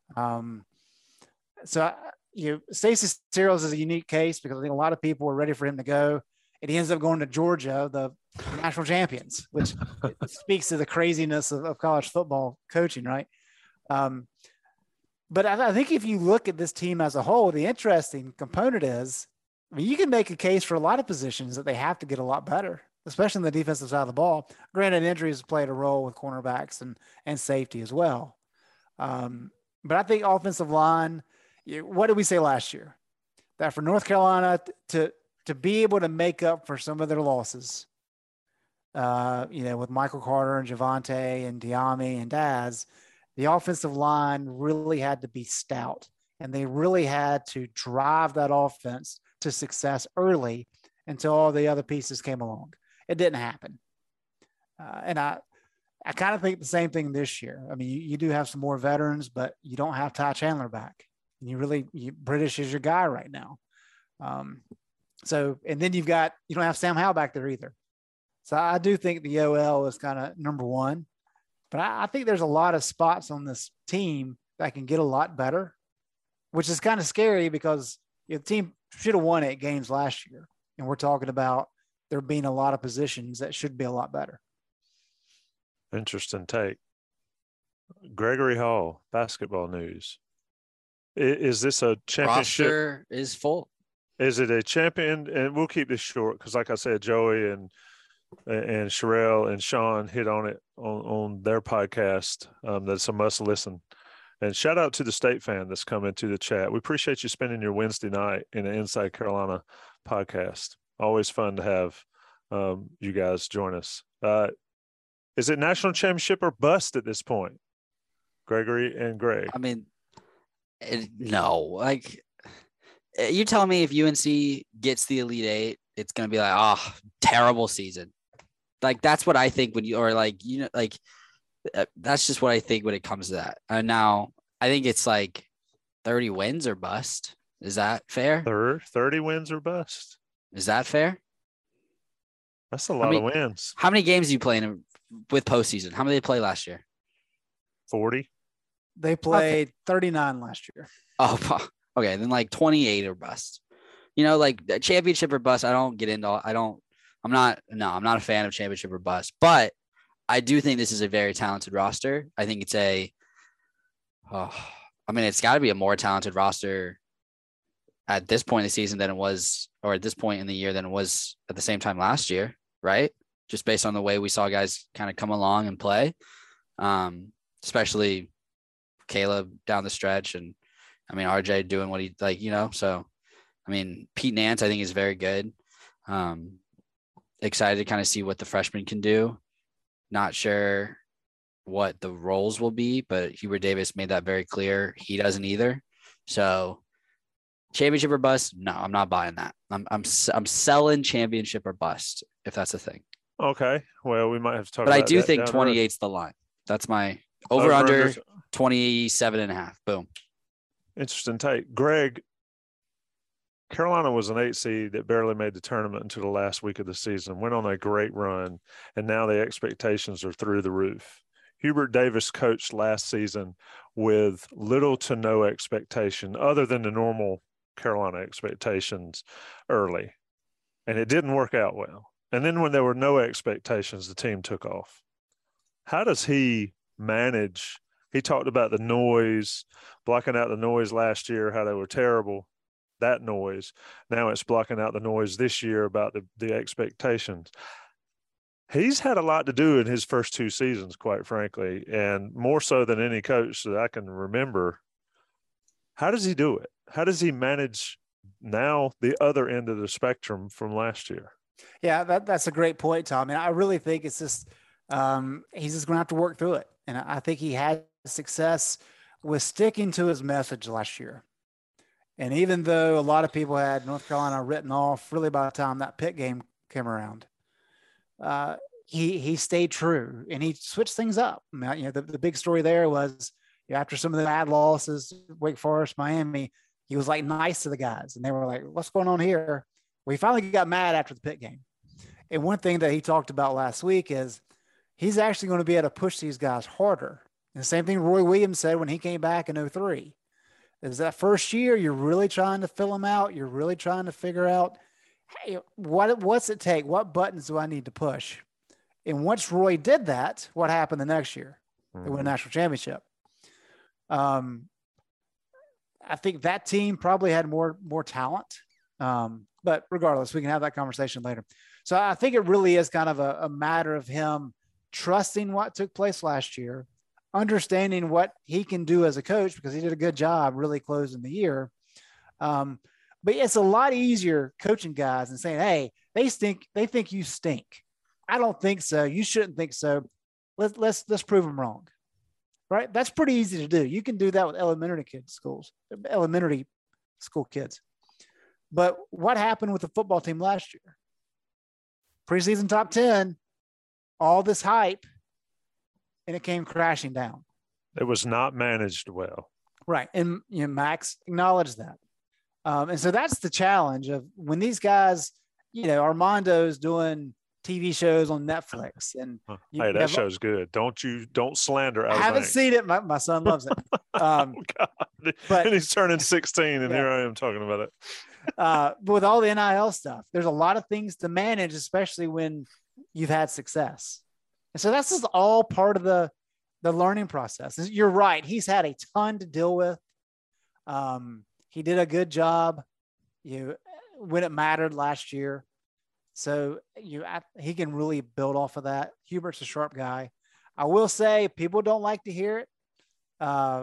Stacey Searels is a unique case because I think a lot of people were ready for him to go, and he ends up going to Georgia, the national champions, which speaks to the craziness of college football coaching, right? But I think if you look at this team as a whole, the interesting component is, you can make a case for a lot of positions that they have to get a lot better, especially on the defensive side of the ball. Granted, injuries played a role with cornerbacks and safety as well. But I think offensive line, what did we say last year? That for North Carolina to be able to make up for some of their losses, with Michael Carter and Javonte and Diami and Daz, the offensive line really had to be stout, and they really had to drive that offense to success early until all the other pieces came along. It didn't happen. And I kind of think the same thing this year. I mean, you do have some more veterans, but you don't have Ty Chandler back. British is your guy right now. And then you don't have Sam Howell back there either. So I do think the OL is kind of number one, but I think there's a lot of spots on this team that can get a lot better, which is kind of scary because the team should have won 8 games last year. And we're talking about there being a lot of positions that should be a lot better. Interesting take. Gregory Hall, basketball news. Is this a championship? Roster is full. Is it a champion? And we'll keep this short because, like I said, Joey and Sherelle and Sean hit on it on their podcast. That's a must listen. And shout out to the State fan that's come into the chat. We appreciate you spending your Wednesday night in the Inside Carolina podcast. Always fun to have you guys join us. Is it national championship or bust at this point, Gregory and Greg? I mean, no. You tell me if UNC gets the Elite Eight, it's going to be terrible season. That's what I think that's just what I think when it comes to that. And now I think it's 30 wins or bust. Is that fair? 30 wins or bust. Is that fair? That's a lot of wins. How many games do you play with postseason? How many did they play last year? 40. They played 39 last year. Oh, okay. Then 28 or bust. Championship or bust. I don't get into. I'm not a fan of championship or bust, but I do think this is a very talented roster. I think it's it's got to be a more talented roster at this point in the season than it was, or at this point in the year than it was at the same time last year, right? Just based on the way we saw guys kind of come along and play, especially Caleb down the stretch, and RJ doing what he So, Pete Nance I think is very good. Excited to kind of see what the freshmen can do. Not sure what the roles will be, but Hubert Davis made that very clear. He doesn't either. So championship or bust? No, I'm not buying that. I'm selling championship or bust if that's a thing. Okay. Well, we might have to talk But about I do that think down the road. 28's the line. That's my over under 27.5. Boom. Interesting take. Greg, Carolina was an 8 seed that barely made the tournament until the last week of the season, went on a great run, and now the expectations are through the roof. Hubert Davis coached last season with little to no expectation other than the normal Carolina expectations early, and it didn't work out well. And then when there were no expectations, the team took off. How does he manage? He talked about the noise, blocking out the noise last year, how they were terrible, that noise. Now it's blocking out the noise this year about the expectations. He's had a lot to do in his first 2 seasons, quite frankly, and more so than any coach that I can remember. How does he do it? How does he manage now the other end of the spectrum from last year? Yeah, that's a great point, Tom. And I really think it's just he's just going to have to work through it. And I think he had success with sticking to his message last year. And even though a lot of people had North Carolina written off really by the time that Pitt game came around, he stayed true and he switched things up. I mean, the big story there was after some of the bad losses, Wake Forest, Miami, he was like nice to the guys. And they were like, what's going on here? Well, he finally got mad after the Pitt game. And one thing that he talked about last week is he's actually going to be able to push these guys harder. And the same thing Roy Williams said when he came back in 2003 is that first year, you're really trying to fill them out. You're really trying to figure out, hey, what's it take? What buttons do I need to push? And once Roy did that, what happened the next year? They won a national championship. I think that team probably had more talent. But regardless, we can have that conversation later. So I think it really is kind of a matter of him trusting what took place last year, understanding what he can do as a coach, because he did a good job really closing the year. But it's a lot easier coaching guys and saying, hey, they think you stink. I don't think so. You shouldn't think so. Let's prove them wrong. Right? That's pretty easy to do. You can do that with elementary school kids. But what happened with the football team last year? Preseason top 10, all this hype, and it came crashing down. It was not managed well. Right. And Max acknowledged that. And so that's the challenge of when these guys, Armando's doing TV shows on Netflix. And hey, that show's good. Don't slander. I haven't seen it. My son loves it. Oh, God. But, and he's turning 16 and here I am talking about it. But with all the NIL stuff, there's a lot of things to manage, especially when you've had success. And so that's just all part of the learning process. You're right. He's had a ton to deal with. He did a good job when it mattered last year. So he can really build off of that. Hubert's a sharp guy. I will say people don't like to hear it.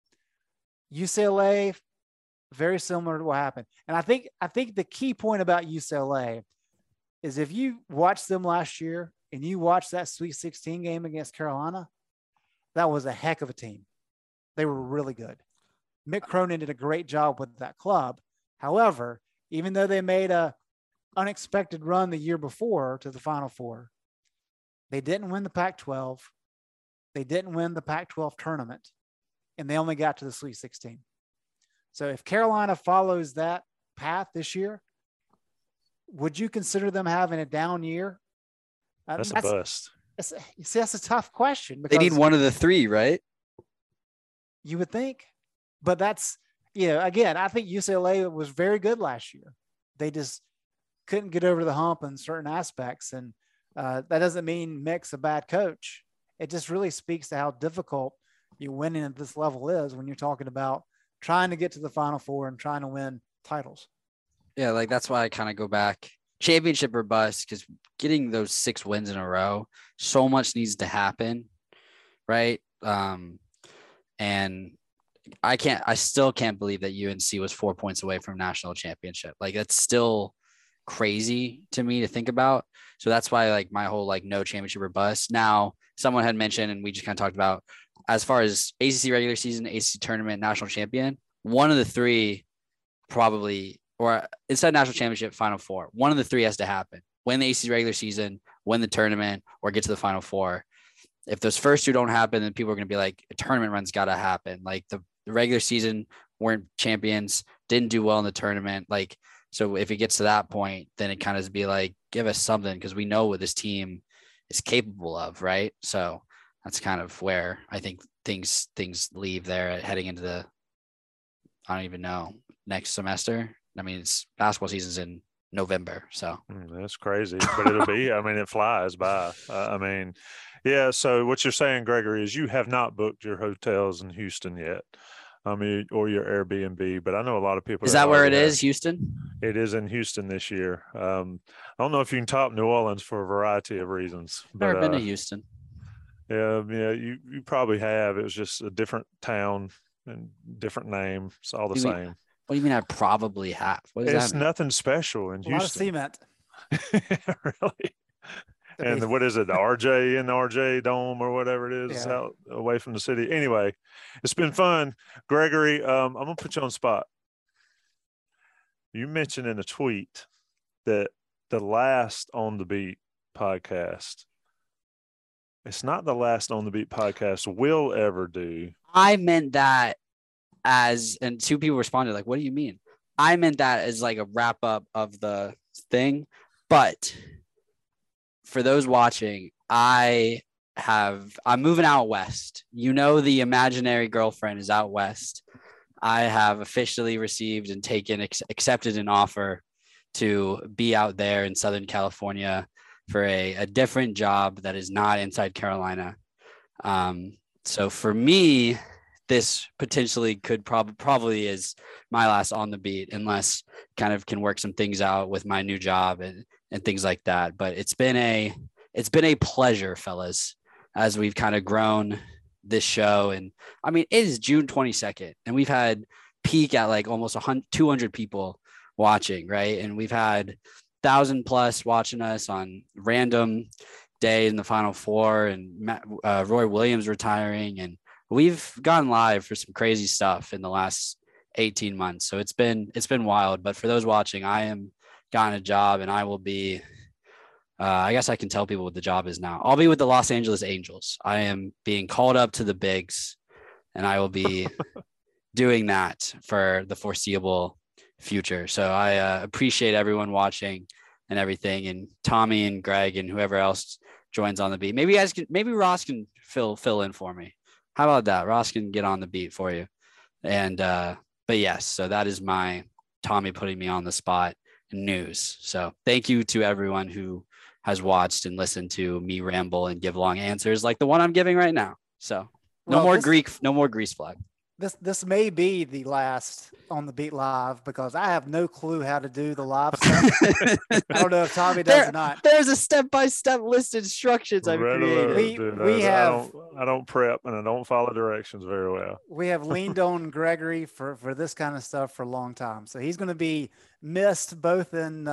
UCLA, very similar to what happened. And I think the key point about UCLA is if you watched them last year and you watched that Sweet 16 game against Carolina, that was a heck of a team. They were really good. Mick Cronin did a great job with that club. However, even though they made a unexpected run the year before to the Final Four, they didn't win the Pac-12. They didn't win the Pac-12 tournament, and they only got to the Sweet 16. So if Carolina follows that path this year, would you consider them having a down year? That's a bust. That's a tough question. They need one of the three, right? You would think. But that's, again, I think UCLA was very good last year. They just couldn't get over the hump in certain aspects. And that doesn't mean Mick's a bad coach. It just really speaks to how difficult winning at this level is when you're talking about trying to get to the Final Four and trying to win titles. Yeah, that's why I kind of go back. Championship or bust, because getting those 6 wins in a row, so much needs to happen, right? And I still can't believe that UNC was 4 points away from national championship. That's still crazy to me to think about. So that's why my whole no championship or bust. Now, someone had mentioned, and we just kind of talked about, as far as ACC regular season, ACC tournament, national champion, one of the three probably, or inside national championship, Final Four, one of the three has to happen. Win the ACC regular season, win the tournament, or get to the Final Four. If those first two don't happen, then people are going to be like, a tournament run's got to happen. Like the regular season weren't champions, didn't do well in the tournament. Like, so if it gets to that point, then it kind of be like, give us something, because we know what this team is capable of, right? So that's kind of where I think things leave there heading into the, I don't even know, next semester. I mean, it's basketball season's in November, so that's crazy, but it'll be, I mean, it flies by. I mean, yeah. So what you're saying, Gregory, is you have not booked your hotels in Houston yet. I mean, or your Airbnb, but I know a lot of people. Is that where it is, Houston? It is in Houston this year. I don't know if you can top New Orleans for a variety of reasons. Never been to Houston. Yeah, you probably have. It was just a different town and different name. It's all the same. What do you mean I probably have? What does it's that mean? Nothing special in Houston. A lot of cement. Really? And what is it, the RJ Dome or whatever it is, out away from the city. Anyway, it's been fun. Gregory, I'm going to put you on the spot. You mentioned in a tweet that the last On the Beat podcast, it's not the last On the Beat podcast we'll ever do. I meant that as, and two people responded like, what do you mean? I meant that as like a wrap up of the thing, but for those watching, I'm moving out west. You know, the imaginary girlfriend is out west. I have officially received and accepted an offer to be out there in Southern California for a different job that is not inside Carolina. So for me, this potentially could probably is my last On the Beat, unless kind of can work some things out with my new job and things like that. But it's been a pleasure, fellas, as we've kind of grown this show. And I mean, it is June 22nd and we've had peak at like almost 200 people watching, right? And we've had 1,000+ watching us on random day in the Final Four, and Roy Williams retiring, and we've gone live for some crazy stuff in the last 18 months. So it's been wild. But for those watching, I am gotten a job, and I will be, I guess I can tell people what the job is now. I'll be with the Los Angeles Angels. I am being called up to the bigs, and I will be doing that for the foreseeable future. So I appreciate everyone watching and everything, and Tommy and Greg and whoever else joins on the beat. Maybe Ross can fill in for me. How about that? Ross can get on the beat for you. And, but yes, so that is my Tommy putting me on the spot news. So thank you to everyone who has watched and listened to me ramble and give long answers like the one I'm giving right now. So no more grease flag. This may be the last On the Beat live, because I have no clue how to do the live stuff. I don't know if Tommy does or not. There's a step-by-step list of instructions I've created. I don't prep and I don't follow directions very well. We have leaned on Gregory for this kind of stuff for a long time. So he's going to be missed both in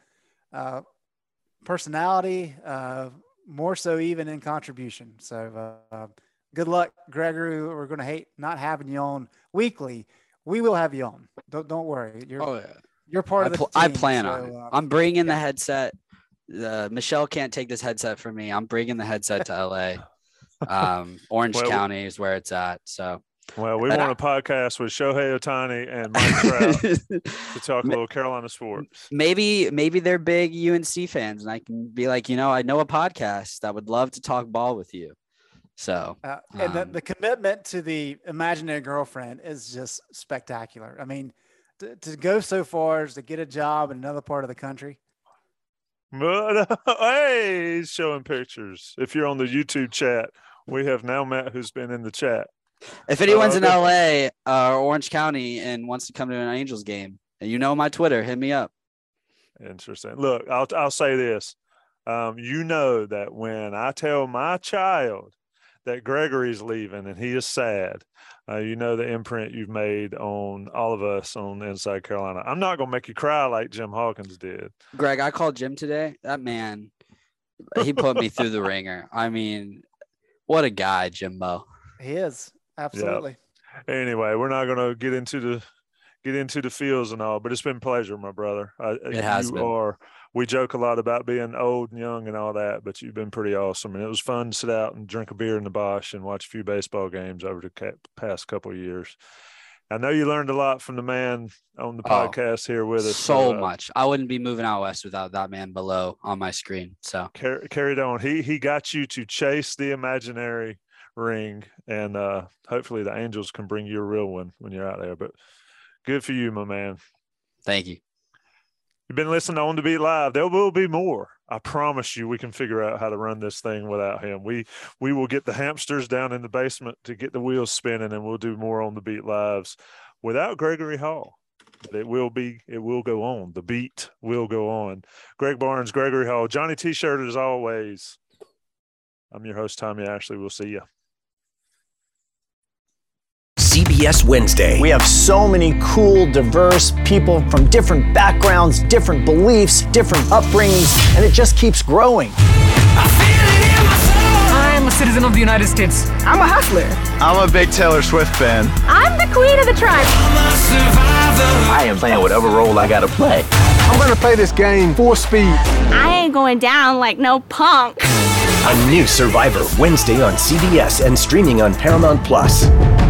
personality, more so even in contribution. So good luck, Gregory. We're going to hate not having you on weekly. We will have you on. Don't worry. You're part of the team. I plan on it. I'm bringing the headset. Michelle can't take this headset from me. I'm bringing the headset to LA. Orange County is where it's at. So, well, we want a podcast with Shohei Ohtani and Mike Trout to talk a little Carolina sports. Maybe they're big UNC fans, and I can be like, I know a podcast that would love to talk ball with you. So, and the commitment to the imaginary girlfriend is just spectacular. I mean, to go so far as to get a job in another part of the country. But, hey, he's showing pictures. If you're on the YouTube chat, we have now Matt, who's been in the chat. If anyone's in LA or Orange County and wants to come to an Angels game, and my Twitter, hit me up. Interesting. Look, I'll say this. That when I tell my child that Gregory's leaving and he is sad, the imprint you've made on all of us on Inside Carolina. I'm not going to make you cry like Jim Hawkins did. Greg, I called Jim today. That man, he put me through the ringer. I mean, what a guy, Jimbo. He is. Absolutely. Anyway, we're not going to get into the fields and all, but it's been a pleasure, my brother. It has been. We joke a lot about being old and young and all that, but you've been pretty awesome. And it was fun to sit out and drink a beer in the Bosch and watch a few baseball games over the past couple of years. I know you learned a lot from the man on the podcast here with us. So much. I wouldn't be moving out west without that man below on my screen. So carried on. He got you to chase the imaginary ring, and hopefully the Angels can bring you a real one when you're out there. But good for you, my man. Thank you. You've been listening to On the Beat Live. There will be more. I promise you we can figure out how to run this thing without him. We will get the hamsters down in the basement to get the wheels spinning, and we'll do more On the Beat Lives without Gregory Hall. But it will go on. The beat will go on. Greg Barnes, Gregory Hall, Johnny T-Shirt as always. I'm your host, Tommy Ashley. We'll see you. CBS Wednesday. We have so many cool, diverse people from different backgrounds, different beliefs, different upbringings, and it just keeps growing. I'm a citizen of the United States. I'm a hustler. I'm a big Taylor Swift fan. I'm the queen of the tribe. I am playing whatever role I gotta play. I'm gonna play this game full speed. I ain't going down like no punk. A new Survivor Wednesday on CBS and streaming on Paramount Plus.